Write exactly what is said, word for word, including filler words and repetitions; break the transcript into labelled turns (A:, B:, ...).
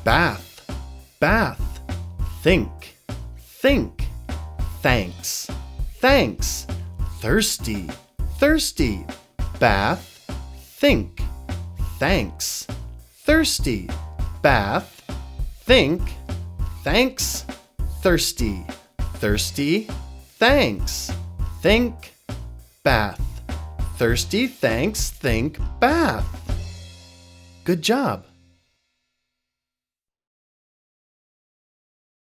A: Bath, bath. Think, think. Thanks, thanks. Thirsty, thirsty. Bath, think. Thanks, thirsty. Bath, think. Thanks, thirsty. Thirsty, thanks. Think, bath. Thirsty, thanks, think, bath. Good job.